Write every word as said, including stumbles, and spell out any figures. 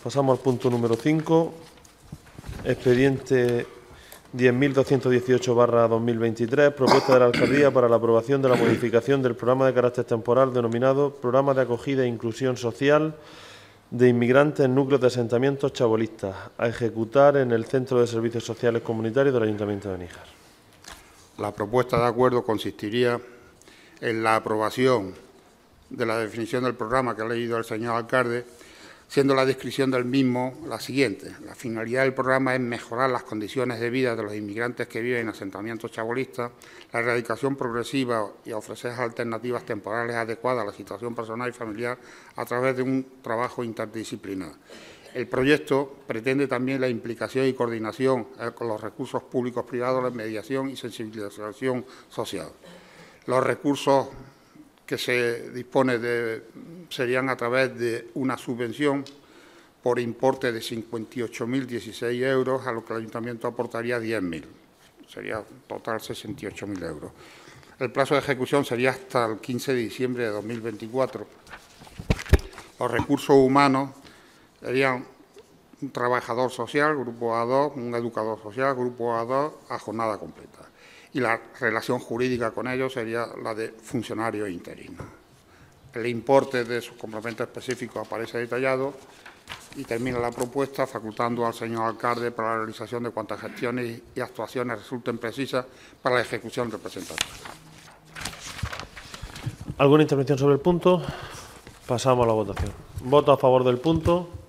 Pasamos al punto número cinco. Expediente diez mil doscientos dieciocho barra dos mil veintitrés, propuesta de la Alcaldía para la aprobación de la modificación del programa de carácter temporal denominado Programa de Acogida e Inclusión Social de Inmigrantes en Núcleos de Asentamientos Chabolistas, a ejecutar en el Centro de Servicios Sociales Comunitarios del Ayuntamiento de Níjar. La propuesta de acuerdo consistiría en la aprobación de la definición del programa que ha leído el señor alcalde, siendo la descripción del mismo la siguiente. La finalidad del programa es mejorar las condiciones de vida de los inmigrantes que viven en asentamientos chabolistas, la erradicación progresiva y ofrecer alternativas temporales adecuadas a la situación personal y familiar a través de un trabajo interdisciplinar. El proyecto pretende también la implicación y coordinación con los recursos públicos privados, la mediación y sensibilización social. Los recursos que se dispone de, serían a través de una subvención por importe de cincuenta y ocho mil dieciséis euros, a lo que el Ayuntamiento aportaría diez mil. Sería total sesenta y ocho mil euros. El plazo de ejecución sería hasta el quince de diciembre de dos mil veinticuatro. Los recursos humanos serían un trabajador social, grupo A dos, un educador social, grupo A dos, a jornada completa. Y la relación jurídica con ellos sería la de funcionario interino. El importe de sus complementos específicos aparece detallado y termina la propuesta facultando al señor alcalde para la realización de cuantas gestiones y actuaciones resulten precisas para la ejecución del presente. ¿Alguna intervención sobre el punto? Pasamos a la votación. ¿Voto a favor del punto?